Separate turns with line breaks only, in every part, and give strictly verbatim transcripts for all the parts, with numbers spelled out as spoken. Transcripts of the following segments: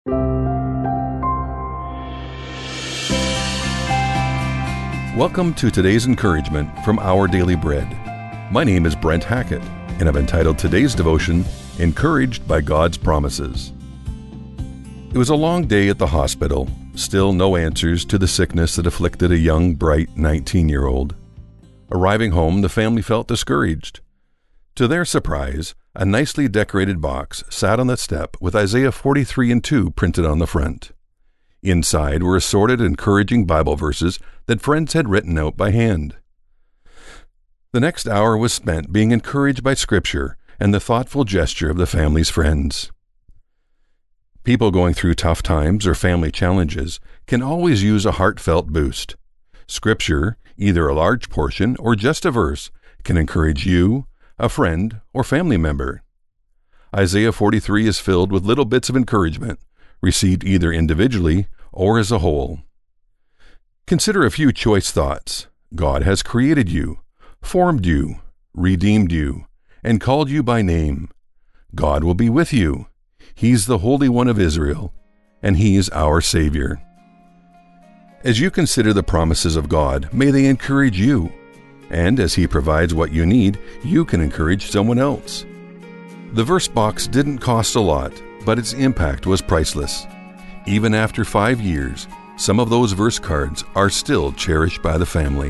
Welcome to today's encouragement from Our Daily Bread. My name is Brent Hackett, and I've entitled today's devotion, Encouraged by God's Promises. It was a long day at the hospital, still no answers to the sickness that afflicted a young, bright nineteen-year-old. Arriving home, the family felt discouraged. To their surprise, a nicely decorated box sat on the step with Isaiah forty-three and two printed on the front. Inside were assorted encouraging Bible verses that friends had written out by hand. The next hour was spent being encouraged by Scripture and the thoughtful gesture of the family's friends. People going through tough times or family challenges can always use a heartfelt boost. Scripture, either a large portion or just a verse, can encourage you, a friend, or family member. Isaiah forty-three is filled with little bits of encouragement, received either individually or as a whole. Consider a few choice thoughts. God has created you, formed you, redeemed you, and called you by name. God will be with you. He's the Holy One of Israel, and He is our Savior. As you consider the promises of God, may they encourage you. And as He provides what you need, you can encourage someone else. The verse box didn't cost a lot, but its impact was priceless. Even after five years, some of those verse cards are still cherished by the family.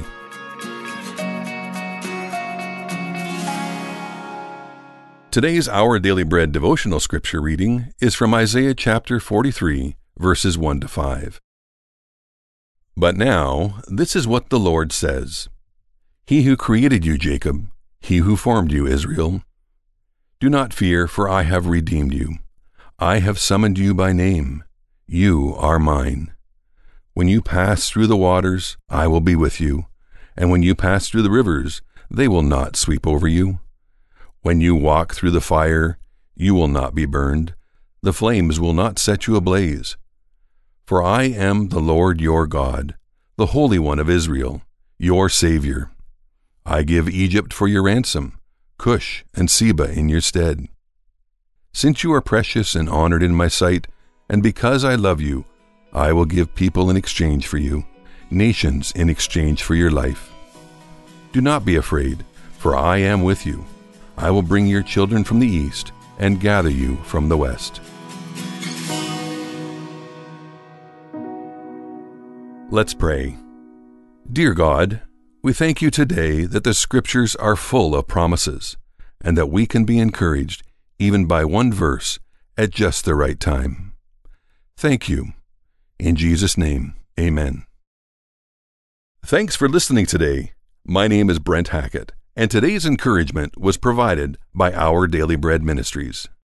Today's Our Daily Bread devotional scripture reading is from Isaiah chapter forty-three, verses one to five. But now, this is what the Lord says. He who created you, Jacob, He who formed you, Israel. Do not fear, for I have redeemed you. I have summoned you by name. You are mine. When you pass through the waters, I will be with you. And when you pass through the rivers, they will not sweep over you. When you walk through the fire, you will not be burned. The flames will not set you ablaze. For I am the Lord your God, the Holy One of Israel, your Savior. I give Egypt for your ransom, Cush and Seba in your stead. Since you are precious and honored in my sight, and because I love you, I will give people in exchange for you, nations in exchange for your life. Do not be afraid, for I am with you. I will bring your children from the east and gather you from the west. Let's pray. Dear God, we thank you today that the Scriptures are full of promises, and that we can be encouraged even by one verse at just the right time. Thank you. In Jesus' name, amen. Thanks for listening today. My name is Brent Hackett, and today's encouragement was provided by Our Daily Bread Ministries.